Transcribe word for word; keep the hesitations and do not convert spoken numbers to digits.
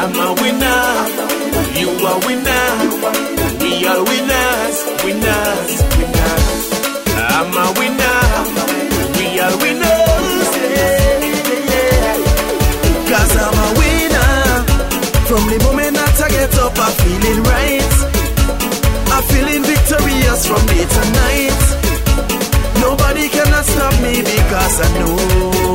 I'm a winner, you are winner, we are winners, winners, winners. I'm a winner, we are winners, yeah, yeah. Cause I'm a winner. From the moment that I get up, I'm feeling right. I'm feeling victorious from day to night. Nobody cannot stop me because I know